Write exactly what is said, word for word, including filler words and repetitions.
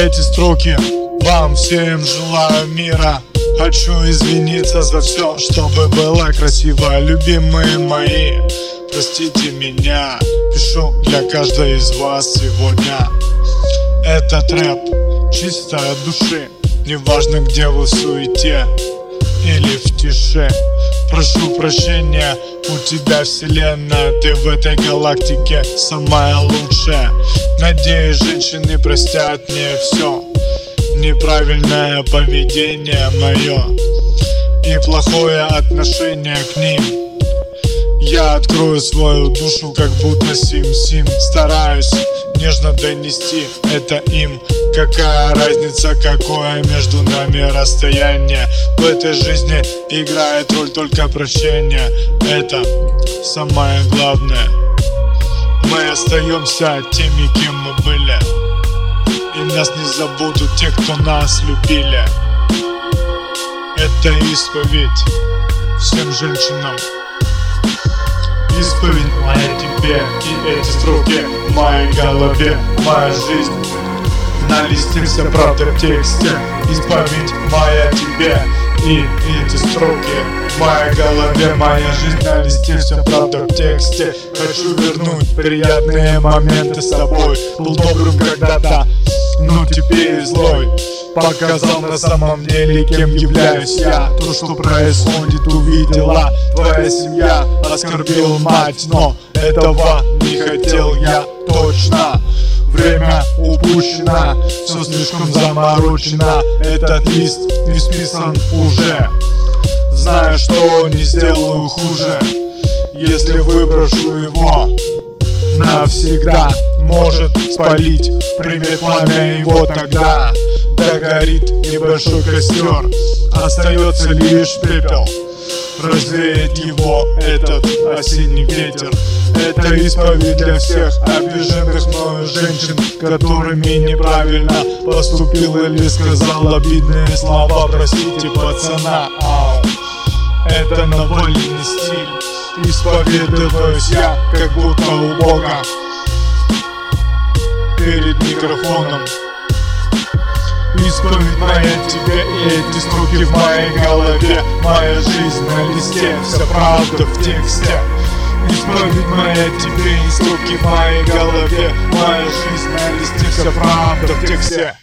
эти строки вам всем желаю мира. Хочу извиниться за все, чтобы было красиво. Любимые мои, простите меня. Пишу для каждой из вас сегодня. Этот рэп чисто от души. Неважно, где вы в суете или в тиши. Прошу прощения, у тебя вселенная, ты в этой галактике самая лучшая. Надеюсь, женщины простят мне все неправильное поведение мое и плохое отношение к ним. Я открою свою душу, как будто Сим-Сим. Стараюсь нежно донести это им. Какая разница, какое между нами расстояние? В этой жизни играет роль только прощение. Это самое главное. Мы остаемся теми, кем мы были, и нас не забудут те, кто нас любили. Это исповедь всем женщинам. Исповедь моя тебе, и эти строки в моей голове. Моя жизнь на листе, вся правда в тексте. Исповедь моя тебе, и эти строки в моей голове. Моя жизнь на листе, вся правда в тексте. Хочу вернуть приятные моменты с тобой. Был добрым когда-то, но теперь злой. Показал на самом деле, кем являюсь я. То, что происходит, увидела твоя семья. Оскорбил мать, но этого не хотел я точно. Время упущено, все слишком заморочено. Этот лист не списан уже. Знаю, что не сделаю хуже, если выброшу его навсегда. Может спалить, примет пламя его тогда. Догорит небольшой костер, остается лишь пепел. Развеет его этот осенний ветер. Это исповедь для всех обиженных мною женщин, которыми неправильно поступил или сказал обидные слова. Простите, пацана, ау. Это Навальный стиль. Исповедуюсь я, как будто у Бога перед микрофоном. Исповедь моя тебе, и эти строки в моей голове. Моя жизнь на листе, вся правда в тексте. Исповедь моя тебе, и строки в моей голове. Моя жизнь на листе, вся правда в тексте.